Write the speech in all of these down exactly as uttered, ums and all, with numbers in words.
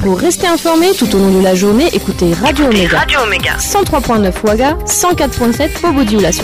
Pour rester informé tout au long de la journée, écoutez Radio Omega. Radio Omega. cent trois virgule neuf Ouaga, cent quatre virgule sept Bobo-Dioulasso.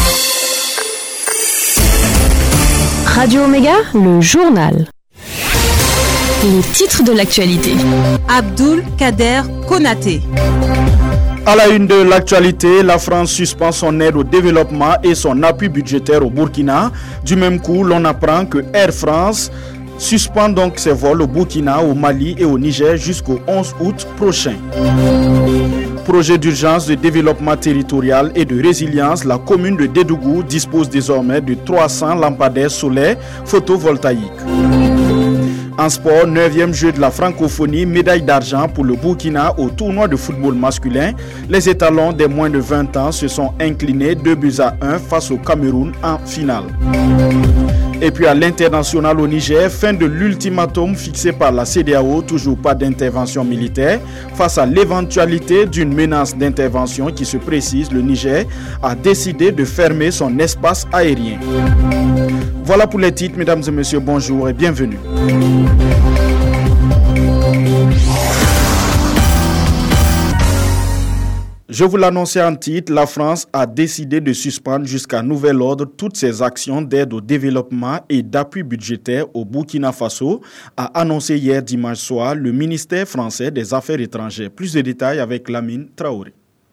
Radio Omega, le journal. Les titres de l'actualité. Abdoul Kader Konaté. À la une de l'actualité, la France suspend son aide au développement et son appui budgétaire au Burkina. Du même coup, l'on apprend que Air France suspend donc ses vols au Burkina, au Mali et au Niger jusqu'au onze août prochain. Projet d'urgence de développement territorial et de résilience, la commune de Dédougou dispose désormais de trois cents lampadaires solaires photovoltaïques. En sport, neuvième jeu de la francophonie, médaille d'argent pour le Burkina au tournoi de football masculin. Les étalons des moins de vingt ans se sont inclinés deux buts à un face au Cameroun en finale. Et puis à l'international au Niger, fin de l'ultimatum fixé par la C E D E A O, toujours pas d'intervention militaire. Face à l'éventualité d'une menace d'intervention qui se précise, le Niger a décidé de fermer son espace aérien. Voilà pour les titres, mesdames et messieurs, bonjour et bienvenue. Je vous l'annonçais en titre, la France a décidé de suspendre jusqu'à nouvel ordre toutes ses actions d'aide au développement et d'appui budgétaire au Burkina Faso, a annoncé hier dimanche soir le ministère français des Affaires étrangères. Plus de détails avec Lamine Traoré.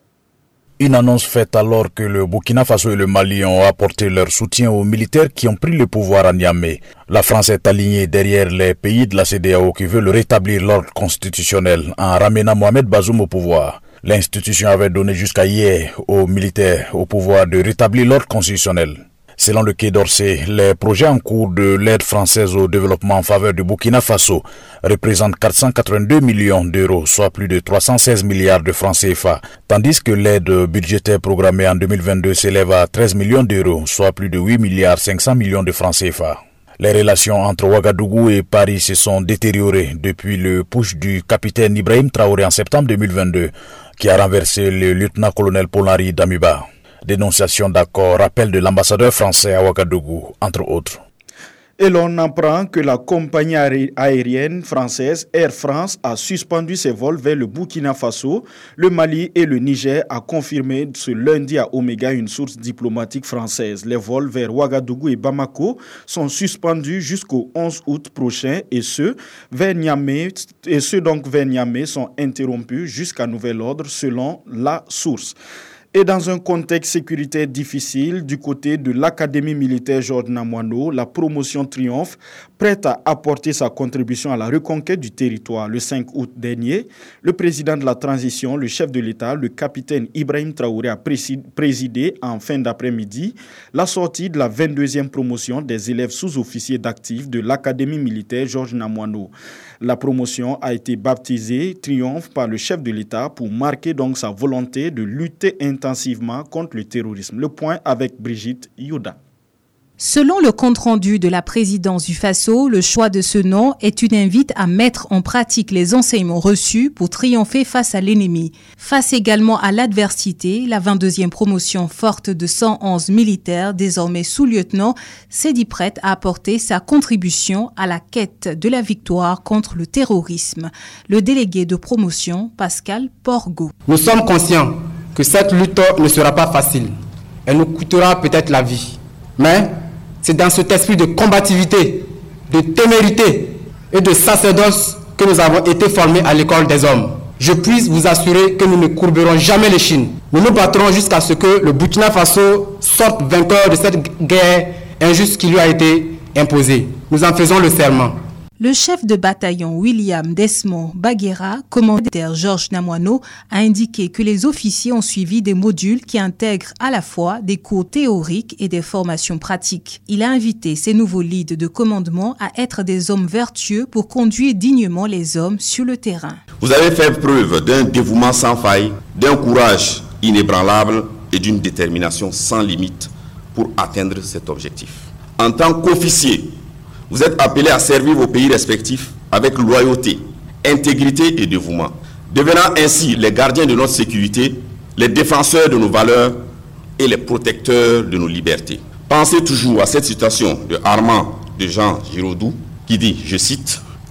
Une annonce faite alors que le Burkina Faso et le Mali ont apporté leur soutien aux militaires qui ont pris le pouvoir à Niamey. La France est alignée derrière les pays de la C E D E A O qui veulent rétablir l'ordre constitutionnel en ramenant Mohamed Bazoum au pouvoir. L'institution avait donné jusqu'à hier aux militaires au pouvoir de rétablir l'ordre constitutionnel. Selon le Quai d'Orsay, les projets en cours de l'aide française au développement en faveur du Burkina Faso représentent quatre cent quatre-vingt-deux millions d'euros, soit plus de trois cent seize milliards de francs C F A, tandis que l'aide budgétaire programmée en deux mille vingt-deux s'élève à treize millions d'euros, soit plus de huit milliards cinq cents millions de francs C F A. Les relations entre Ouagadougou et Paris se sont détériorées depuis le putsch du capitaine Ibrahim Traoré en septembre deux mille vingt-deux, qui a renversé le lieutenant-colonel Paul-Henri Damiba. Dénonciation d'accord, rappel de l'ambassadeur français à Ouagadougou, entre autres. Et l'on apprend que la compagnie aérienne française Air France a suspendu ses vols vers le Burkina Faso, le Mali et le Niger, a confirmé ce lundi à Omega une source diplomatique française. Les vols vers Ouagadougou et Bamako sont suspendus jusqu'au onze août prochain et ceux vers Niamey, et ceux donc vers Niamey sont interrompus jusqu'à nouvel ordre selon la source. Et dans un contexte sécuritaire difficile, du côté de l'Académie militaire Georges Namoiano, la promotion triomphe, prête à apporter sa contribution à la reconquête du territoire. Le cinq août dernier, le président de la transition, le chef de l'État, le capitaine Ibrahim Traoré, a présidé en fin d'après-midi la sortie de la vingt-deuxième promotion des élèves sous-officiers d'actifs de l'Académie militaire Georges Namoiano. La promotion a été baptisée Triomphe par le chef de l'État pour marquer donc sa volonté de lutter intensivement contre le terrorisme. Le point avec Brigitte Yoda. Selon le compte-rendu de la présidence du Faso, le choix de ce nom est une invite à mettre en pratique les enseignements reçus pour triompher face à l'ennemi. Face également à l'adversité, la vingt-deuxième promotion forte de cent onze militaires, désormais sous-lieutenants, s'est dit prête à apporter sa contribution à la quête de la victoire contre le terrorisme. Le délégué de promotion, Pascal Porgo. Nous sommes conscients que cette lutte ne sera pas facile. Elle nous coûtera peut-être la vie. Mais c'est dans cet esprit de combativité, de témérité et de sacerdoce que nous avons été formés à l'école des hommes. Je puis vous assurer que nous ne courberons jamais les chines. Nous nous battrons jusqu'à ce que le Burkina Faso sorte vainqueur de cette guerre injuste qui lui a été imposée. Nous en faisons le serment. Le chef de bataillon William Desmond Baguera, commanditaire Georges Namoiano, a indiqué que les officiers ont suivi des modules qui intègrent à la fois des cours théoriques et des formations pratiques. Il a invité ses nouveaux leads de commandement à être des hommes vertueux pour conduire dignement les hommes sur le terrain. Vous avez fait preuve d'un dévouement sans faille, d'un courage inébranlable et d'une détermination sans limite pour atteindre cet objectif. En tant qu'officier, vous êtes appelés à servir vos pays respectifs avec loyauté, intégrité et dévouement, devenant ainsi les gardiens de notre sécurité, les défenseurs de nos valeurs et les protecteurs de nos libertés. Pensez toujours à cette citation de Armand de Jean Giraudoux qui dit, je cite, «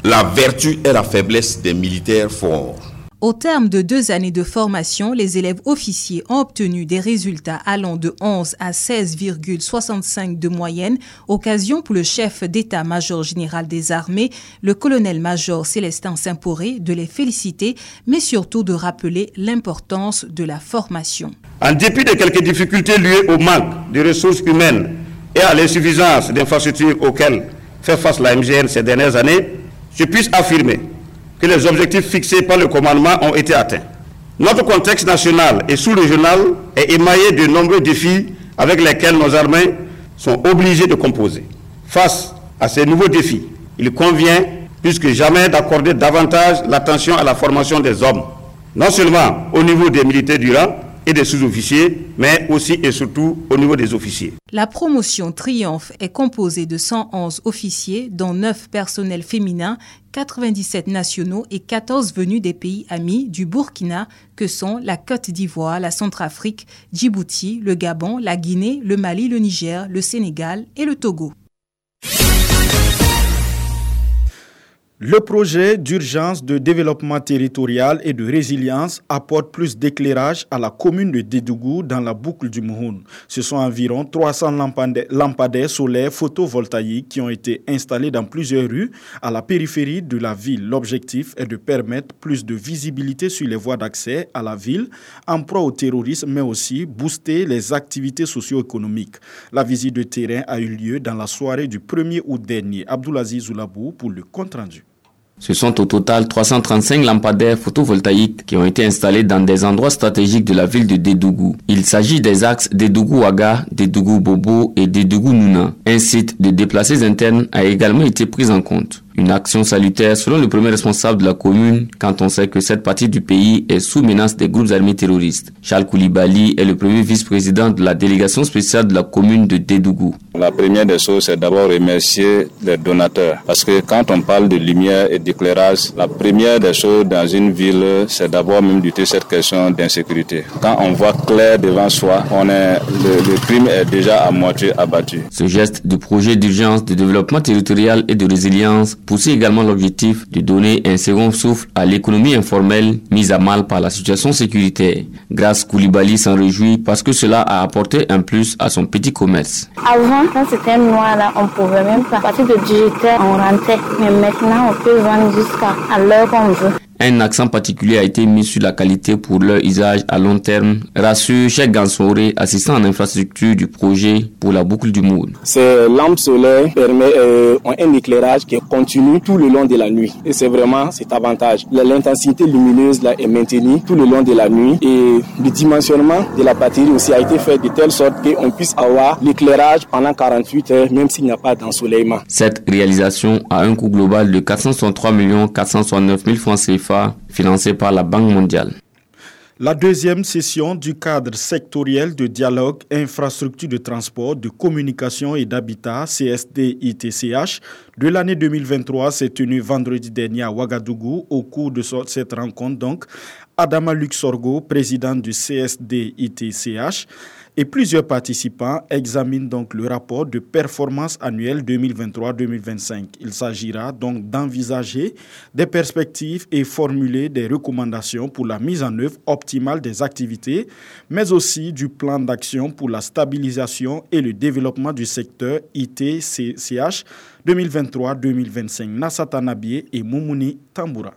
la vertu et la faiblesse des militaires forts. Au terme de deux années de formation, les élèves officiers ont obtenu des résultats allant de onze à seize virgule soixante-cinq de moyenne, occasion pour le chef d'état-major général des armées, le colonel-major Célestin Saint-Poré, de les féliciter, mais surtout de rappeler l'importance de la formation. En dépit de quelques difficultés liées au manque de ressources humaines et à l'insuffisance d'infrastructures auxquelles fait face la M G N ces dernières années, je puisse affirmer que les objectifs fixés par le commandement ont été atteints. Notre contexte national et sous-régional est émaillé de nombreux défis avec lesquels nos armées sont obligées de composer. Face à ces nouveaux défis, il convient plus que jamais d'accorder davantage l'attention à la formation des hommes, non seulement au niveau des militaires du rang et des sous-officiers, mais aussi et surtout au niveau des officiers. La promotion Triomphe est composée de cent onze officiers, dont neuf personnels féminins, quatre-vingt-dix-sept nationaux et quatorze venus des pays amis du Burkina, que sont la Côte d'Ivoire, la Centrafrique, Djibouti, le Gabon, la Guinée, le Mali, le Niger, le Sénégal et le Togo. Le projet d'urgence de développement territorial et de résilience apporte plus d'éclairage à la commune de Dédougou dans la boucle du Mouhoun. Ce sont environ trois cents lampadaires solaires photovoltaïques qui ont été installés dans plusieurs rues à la périphérie de la ville. L'objectif est de permettre plus de visibilité sur les voies d'accès à la ville, en proie au terrorisme, mais aussi booster les activités socio-économiques. La visite de terrain a eu lieu dans la soirée du premier août dernier. Abdoulaziz Zoulabou pour le compte-rendu. Ce sont au total trois cent trente-cinq lampadaires photovoltaïques qui ont été installés dans des endroits stratégiques de la ville de Dédougou. Il s'agit des axes Dédougou-Ouaga, Dédougou-Bobo et Dédougou-Nouna. Un site de déplacés internes a également été pris en compte. Une action salutaire selon le premier responsable de la commune quand on sait que cette partie du pays est sous menace des groupes armés terroristes. Charles Koulibaly est le premier vice-président de la délégation spéciale de la commune de Dédougou. La première des choses, c'est d'abord remercier les donateurs. Parce que quand on parle de lumière et d'éclairage, la première des choses dans une ville, c'est d'abord même lutter cette question d'insécurité. Quand on voit clair devant soi, on est, le, le crime est déjà à moitié abattu. Ce geste du projet d'urgence de développement territorial et de résilience poursuit également l'objectif de donner un second souffle à l'économie informelle mise à mal par la situation sécuritaire. Grâce Koulibaly s'en réjouit parce que cela a apporté un plus à son petit commerce. Avant, quand c'était noir là, on pouvait même pas. À partir de dix-huit heures, on rentrait. Mais maintenant, on peut vendre jusqu'à l'heure qu'on veut. Un accent particulier a été mis sur la qualité pour leur usage à long terme, rassure Cheikh Gansouré, assistant en infrastructure du projet pour la boucle du Moune. Ces lampes solaires permettent euh, un éclairage qui continue tout le long de la nuit. Et c'est vraiment cet avantage. L'intensité lumineuse là est maintenue tout le long de la nuit. Et le dimensionnement de la batterie aussi a été fait de telle sorte qu'on puisse avoir l'éclairage pendant quarante-huit heures, même s'il n'y a pas d'ensoleillement. Cette réalisation a un coût global de quatre cent soixante-trois millions quatre cent soixante-neuf mille francs C F A, financé par la Banque mondiale. La deuxième session du cadre sectoriel de dialogue infrastructure de transport, de communication et d'habitat C S D I T C H de l'année deux mille vingt-trois s'est tenue vendredi dernier à Ouagadougou. Au cours de cette rencontre, donc, Adama Luxorgo, président du C S D I T C H, et plusieurs participants examinent donc le rapport de performance annuelle deux mille vingt-trois deux mille vingt-cinq. Il s'agira donc d'envisager des perspectives et formuler des recommandations pour la mise en œuvre optimale des activités, mais aussi du plan d'action pour la stabilisation et le développement du secteur I T C H deux mille vingt-trois deux mille vingt-cinq. Nassata Nabié et Moumouni Tamboura.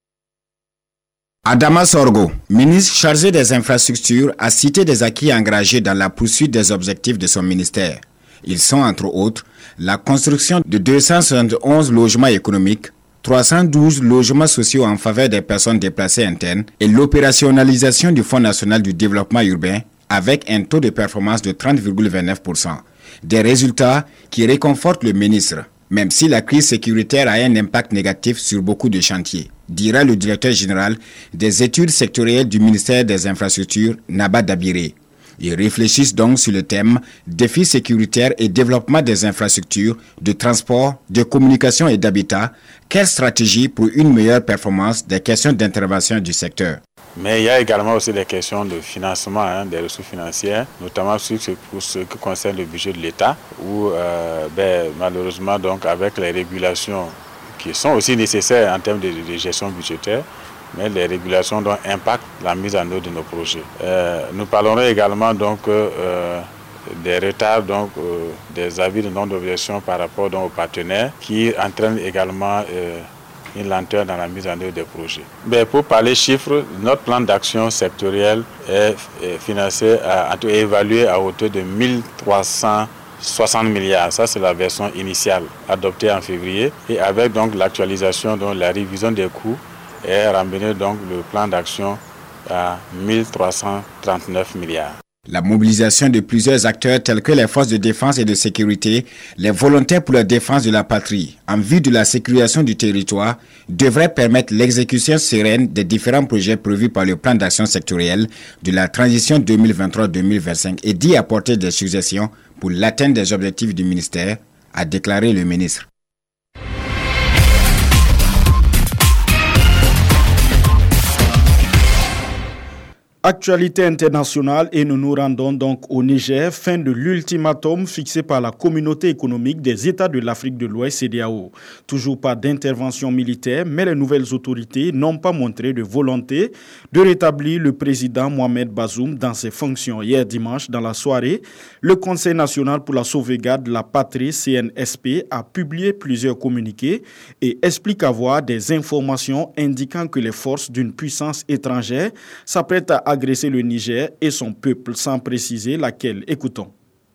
Adama Sorgo, ministre chargé des infrastructures, a cité des acquis engagés dans la poursuite des objectifs de son ministère. Ils sont entre autres la construction de deux cent soixante et onze logements économiques, trois cent douze logements sociaux en faveur des personnes déplacées internes et l'opérationnalisation du Fonds national du développement urbain avec un taux de performance de trente virgule vingt-neuf pour cent. Des résultats qui réconfortent le ministre, même si la crise sécuritaire a un impact négatif sur beaucoup de chantiers, dira le directeur général des études sectorielles du ministère des Infrastructures, Naba Dabiré. Ils réfléchissent donc sur le thème défis sécuritaires et développement des infrastructures, de transport, de communication et d'habitat. Quelle stratégie pour une meilleure performance des questions d'intervention du secteur? Mais il y a également aussi des questions de financement, hein, des ressources financières, notamment pour ce qui concerne le budget de l'État, où euh, ben, malheureusement, donc, avec les régulations qui sont aussi nécessaires en termes de, de gestion budgétaire, mais les régulations donc impactent la mise en œuvre de nos projets. Euh, nous parlerons également donc euh, des retards, donc euh, des avis de non-objection par rapport donc, aux partenaires qui entraînent également euh, une lenteur dans la mise en œuvre des projets. Mais pour parler chiffres, notre plan d'action sectoriel est, est financé, à, est évalué à hauteur de mille trois cent soixante milliards. Ça, c'est la version initiale adoptée en février. Et avec donc l'actualisation, donc la révision des coûts, est ramené donc le plan d'action à mille trois cent trente-neuf milliards. La mobilisation de plusieurs acteurs tels que les forces de défense et de sécurité, les volontaires pour la défense de la patrie, en vue de la sécurisation du territoire, devrait permettre l'exécution sereine des différents projets prévus par le plan d'action sectoriel de la transition deux mille vingt-trois deux mille vingt-cinq et d'y apporter des suggestions pour l'atteinte des objectifs du ministère, a déclaré le ministre. Actualité internationale et nous nous rendons donc au Niger, fin de l'ultimatum fixé par la communauté économique des États de l'Afrique de l'Ouest, C D A O. Toujours pas d'intervention militaire, mais les nouvelles autorités n'ont pas montré de volonté de rétablir le président Mohamed Bazoum dans ses fonctions. Hier dimanche, dans la soirée, le Conseil national pour la sauvegarde de la patrie, C N S P, a publié plusieurs communiqués et explique avoir des informations indiquant que les forces d'une puissance étrangère s'apprêtent à agresser le Niger et son peuple, sans préciser laquelle. Écoutons.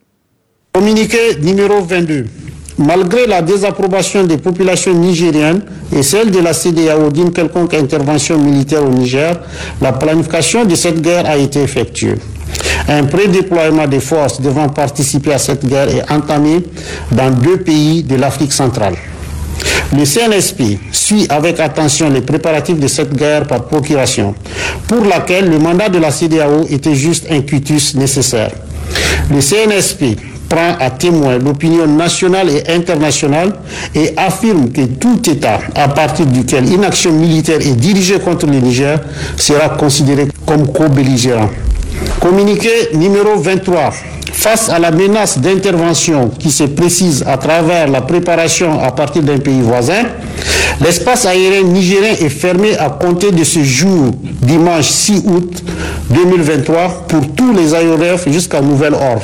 Communiqué numéro vingt-deux. Malgré la désapprobation des populations nigériennes et celle de la C D A O d'une quelconque intervention militaire au Niger, la planification de cette guerre a été effectuée. Un prédéploiement des forces devant participer à cette guerre est entamé dans deux pays de l'Afrique centrale. Le C N S P suit avec attention les préparatifs de cette guerre par procuration, pour laquelle le mandat de la C D A O était juste un quitus nécessaire. Le C N S P prend à témoin l'opinion nationale et internationale et affirme que tout État à partir duquel une action militaire est dirigée contre le Niger sera considéré comme co-belligérant. Communiqué numéro vingt-trois. Face à la menace d'intervention qui se précise à travers la préparation à partir d'un pays voisin, l'espace aérien nigérien est fermé à compter de ce jour, dimanche six août deux mille vingt-trois, pour tous les aéronefs jusqu'à nouvel ordre.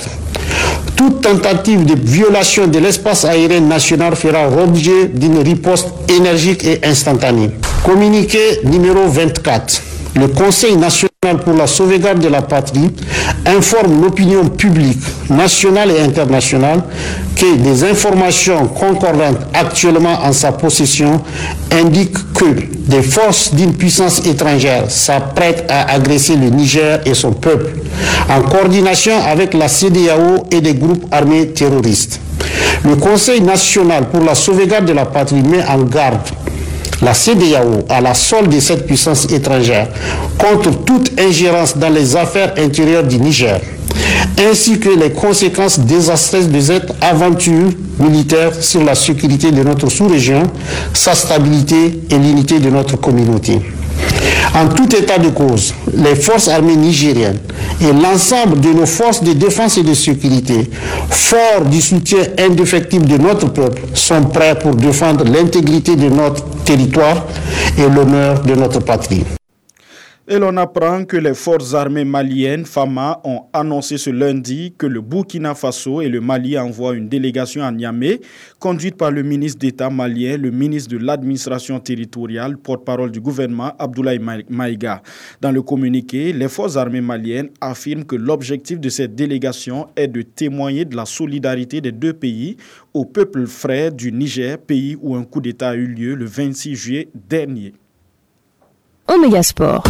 Toute tentative de violation de l'espace aérien national fera l'objet d'une riposte énergique et instantanée. Communiqué numéro vingt-quatre. Le Conseil national pour la sauvegarde de la patrie informe l'opinion publique nationale et internationale que des informations concordantes actuellement en sa possession indiquent que des forces d'une puissance étrangère s'apprêtent à agresser le Niger et son peuple, en coordination avec la C D A O et des groupes armés terroristes. Le Conseil national pour la sauvegarde de la patrie met en garde la C D A O à la solde de cette puissance étrangère contre toute ingérence dans les affaires intérieures du Niger, ainsi que les conséquences désastreuses de cette aventure militaire sur la sécurité de notre sous-région, sa stabilité et l'unité de notre communauté. En tout état de cause, les forces armées nigériennes et l'ensemble de nos forces de défense et de sécurité, forts du soutien indéfectible de notre peuple, sont prêts pour défendre l'intégrité de notre territoire et l'honneur de notre patrie. Et l'on apprend que les forces armées maliennes, FAMA, ont annoncé ce lundi que le Burkina Faso et le Mali envoient une délégation à Niamey, conduite par le ministre d'État malien, le ministre de l'administration territoriale, porte-parole du gouvernement, Abdoulaye Maïga. Dans le communiqué, les forces armées maliennes affirment que l'objectif de cette délégation est de témoigner de la solidarité des deux pays au peuple frère du Niger, pays où un coup d'État a eu lieu le vingt-six juillet dernier. Omega Sport.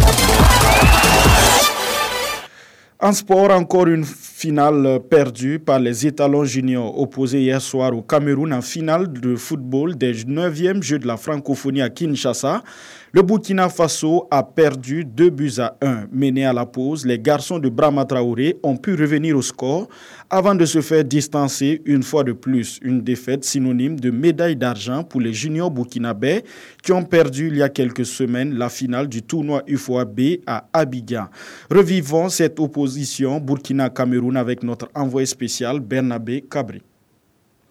En sport, encore une finale perdue par les étalons juniors opposés hier soir au Cameroun en finale de football des neuvièmes Jeux de la francophonie à Kinshasa. Le Burkina Faso a perdu deux buts à un. Menés à la pause, les garçons de Brahma Traoré ont pu revenir au score avant de se faire distancer une fois de plus. Une défaite synonyme de médaille d'argent pour les juniors burkinabés qui ont perdu il y a quelques semaines la finale du tournoi U F O A B à Abidjan. Revivons cette opposition Burkina-Cameroun avec notre envoyé spécial Bernabé Cabri.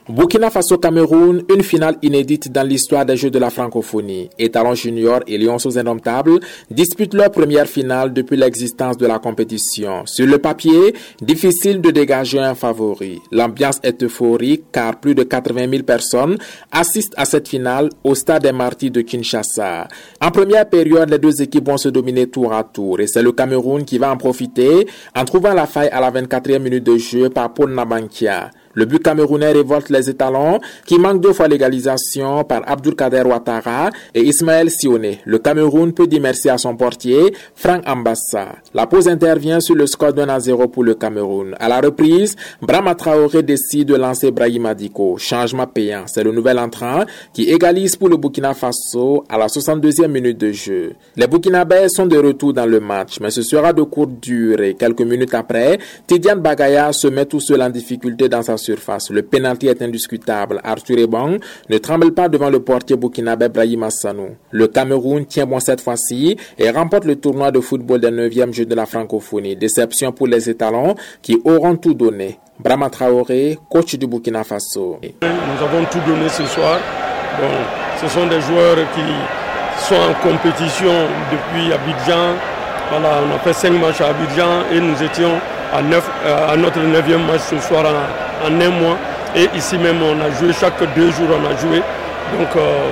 Burkina Faso-Cameroun, une finale inédite dans l'histoire des Jeux de la francophonie. Étalons Junior et Lionceaux Indomptables disputent leur première finale depuis l'existence de la compétition. Sur le papier, difficile de dégager un favori. L'ambiance est euphorique car plus de quatre-vingt mille personnes assistent à cette finale au stade des Martyrs de Kinshasa. En première période, les deux équipes vont se dominer tour à tour et c'est le Cameroun qui va en profiter en trouvant la faille à la vingt-quatrième minute de jeu par Paul Nabankia. Le but camerounais révolte les étalons qui manquent deux fois l'égalisation par Abdoulkader Ouattara et Ismaël Sioné. Le Cameroun peut dire merci à son portier, Franck Ambassa. La pause intervient sur le score d'un à zéro pour le Cameroun. À la reprise, Brahma Traoré décide de lancer Brahima Diko. Changement payant. C'est le nouvel entrant qui égalise pour le Burkina Faso à la soixante-deuxième minute de jeu. Les Burkinabés sont de retour dans le match, mais ce sera de courte durée. Quelques minutes après, Tidiane Bagaya se met tout seul en difficulté dans sa surface. Le pénalty est indiscutable. Arthur Ebong ne tremble pas devant le portier burkinabé Brahim Assanou. Le Cameroun tient bon cette fois-ci et remporte le tournoi de football des neuvièmes Jeux de la francophonie. Déception pour les étalons qui auront tout donné. Brahma Traoré, coach du Burkina Faso. Nous avons tout donné ce soir. Bon, ce sont des joueurs qui sont en compétition depuis Abidjan. Voilà, on a fait cinq matchs à Abidjan et nous étions à, neuf, à notre neuvième match ce soir en en un mois et ici même on a joué, chaque deux jours on a joué, donc euh,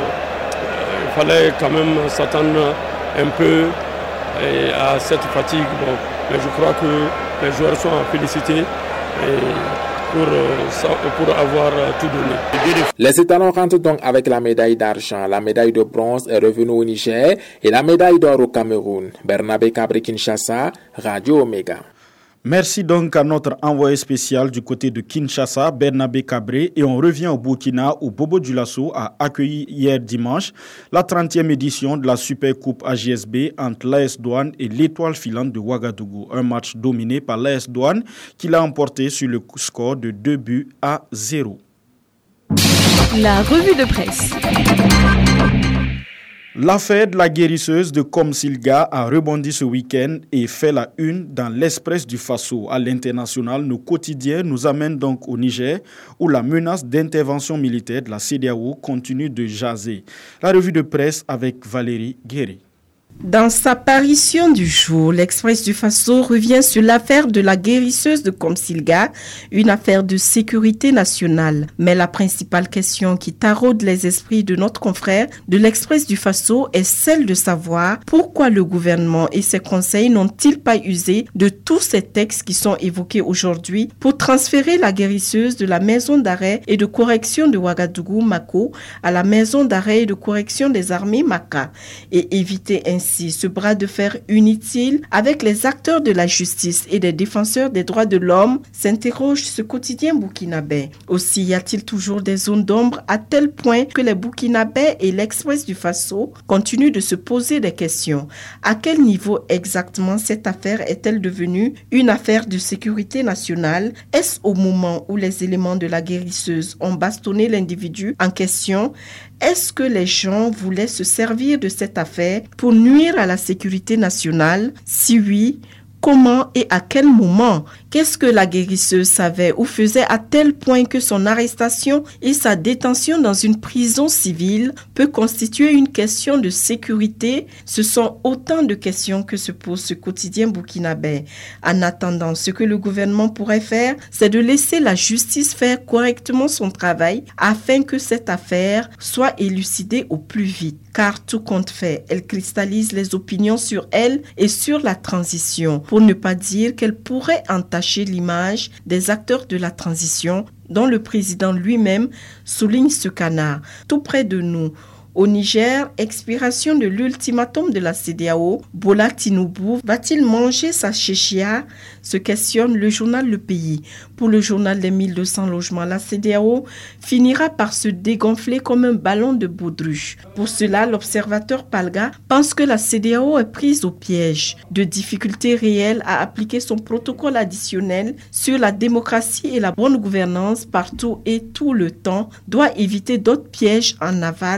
il fallait quand même s'attendre un peu à cette fatigue, bon, mais je crois que les joueurs sont à féliciter pour, pour avoir tout donné. Les étalons rentrent donc avec la médaille d'argent, la médaille de bronze est revenue au Niger et la médaille d'or au Cameroun. Bernabé Cabré, Kinshasa, Radio Omega. Merci donc à notre envoyé spécial du côté de Kinshasa, Bernabé Cabré, et on revient au Burkina où Bobo Dioulasso a accueilli hier dimanche la trentième édition de la Super Coupe A J S B entre l'A S Douane et l'Étoile filante de Ouagadougou. Un match dominé par l'A S Douane qui l'a emporté sur le score de deux buts à zéro. La revue de presse. L'affaire de la guérisseuse de Komsilga a rebondi ce week-end et fait la une dans l'Express du Faso. À l'international, nos quotidiens nous amènent donc au Niger où la menace d'intervention militaire de la C E D E A O continue de jaser. La revue de presse avec Valérie Guéry. Dans sa parution du jour, l'Express du Faso revient sur l'affaire de la guérisseuse de Komsilga, une affaire de sécurité nationale. Mais la principale question qui taraude les esprits de notre confrère de l'Express du Faso est celle de savoir pourquoi le gouvernement et ses conseils n'ont-ils pas usé de tous ces textes qui sont évoqués aujourd'hui pour transférer la guérisseuse de la maison d'arrêt et de correction de Ouagadougou, Mako, à la maison d'arrêt et de correction des armées, Maka, et éviter ainsi ce bras de fer inutile avec les acteurs de la justice et des défenseurs des droits de l'homme, s'interroge ce quotidien burkinabé. Aussi y a-t-il toujours des zones d'ombre à tel point que les Burkinabés et l'Express du Faso continuent de se poser des questions. À quel niveau exactement cette affaire est-elle devenue une affaire de sécurité nationale? Est-ce au moment où les éléments de la guérisseuse ont bastonné l'individu en question? Est-ce que les gens voulaient se servir de cette affaire pour nuire à la sécurité nationale? Si oui, comment et à quel moment? Qu'est-ce que la guérisseuse savait ou faisait à tel point que son arrestation et sa détention dans une prison civile peut constituer une question de sécurité? Ce sont autant de questions que se pose ce quotidien burkinabé. En attendant, ce que le gouvernement pourrait faire, c'est de laisser la justice faire correctement son travail afin que cette affaire soit élucidée au plus vite. Car tout compte fait, elle cristallise les opinions sur elle et sur la transition, pour ne pas dire qu'elle pourrait entacher l'image des acteurs de la transition, dont le président lui-même souligne ce canard. Tout près de nous, au Niger, expiration de l'ultimatum de la C E D E A O, Bola Tinubu va-t-il manger sa chéchia? Se questionne le journal Le Pays. Pour le journal des mille deux cents logements, la C E D E A O finira par se dégonfler comme un ballon de baudruche. Pour cela, l'observateur Palga pense que la C E D E A O est prise au piège de difficultés réelles à appliquer son protocole additionnel sur la démocratie et la bonne gouvernance partout et tout le temps, doit éviter d'autres pièges en aval, comme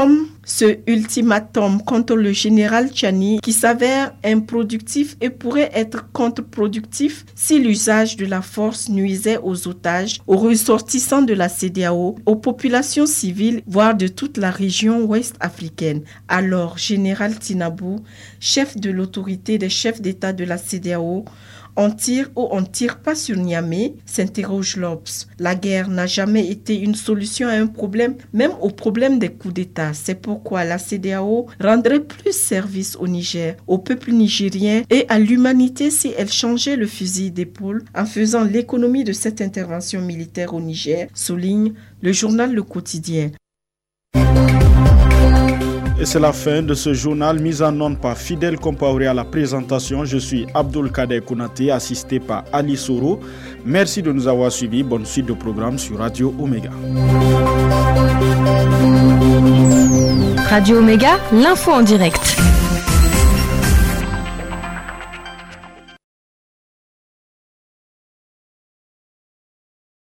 comme ce ultimatum contre le général Tchani qui s'avère improductif et pourrait être contre-productif si l'usage de la force nuisait aux otages, aux ressortissants de la C D A O, aux populations civiles, voire de toute la région ouest africaine. Alors, général Tinabou, chef de l'autorité des chefs d'État de la C D A O, on tire ou on tire pas sur Niamey, s'interroge l'Obs. La guerre n'a jamais été une solution à un problème, même au problème des coups d'État. C'est pourquoi la C D A O rendrait plus service au Niger, au peuple nigérien et à l'humanité si elle changeait le fusil d'épaule en faisant l'économie de cette intervention militaire au Niger, souligne le journal Le Quotidien. Et c'est la fin de ce journal mis en onde par Fidèle Compaoré à la présentation. Je suis Abdul Kader Kounaté, assisté par Ali Soro. Merci de nous avoir suivis. Bonne suite de programme sur Radio Omega. Radio Omega, l'info en direct.